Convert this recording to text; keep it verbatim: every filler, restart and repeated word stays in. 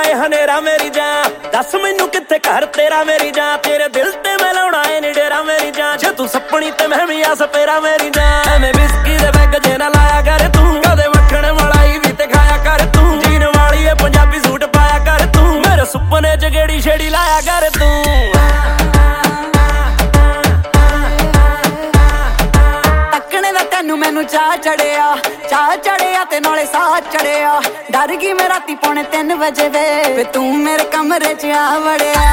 ਏ ਹਨੇਰਾ ਮੇਰੀ ਜਾਨ, ਦੱਸ ਮੈਨੂੰ ਕਿੱਥੇ ਘਰ ਤੇਰਾ ਮੇਰੀ ਜਾਨ, ਤੇਰੇ ਦਿਲ ਤੇ ਮੈਂ ਲਾਉਣਾ ਏ ਨੀ ਡੇਰਾ ਮੇਰੀ ਜਾਨ, ਜੇ ਤੂੰ ਸੱਪਣੀ ਤੇ ਮੈਂ ਵੀ ਆ ਸਪੇਰਾ ਮੇਰੀ ਜਾਨ। ਐਵੇਂ ਵਿਸਕੀ ਦੇ ਬੈਗ ਜੇ ਨਾ ਲਾਇਆ ਕਰ ਤੂੰ, ਕਦੇ ਮੱਖਣ ਮਲਾਈ ਵੀ ਤੇ ਖਾਇਆ ਕਰ ਤੂੰ, ਜੀਨ ਵਾਲੀ ਏ ਪੰਜਾਬੀ ਸੂਟ ਪਾਇਆ ਕਰ ਤੂੰ, ਮੇਰੇ ਸੁਪਨੇ ਚ ਗੇੜੀ ਛੇੜੀ ਲਾਇਆ ਕਰ ਤੂੰ। ਮੈਨੂੰ ਚਾਹ ਚੜਿਆ ਚਾਹ ਚੜਿਆ ਤੇ ਨਾਲੇ ਸਾਹ ਚੜਿਆ, ਡਰ ਗਈ ਮੈਂ ਰਾਤੀ ਪੌਣੇ ਤਿੰਨ ਵਜੇ ਵੇ, ਵੇ ਤੂੰ ਮੇਰੇ ਕਮਰੇ ਚ ਆ ਵੜਿਆ।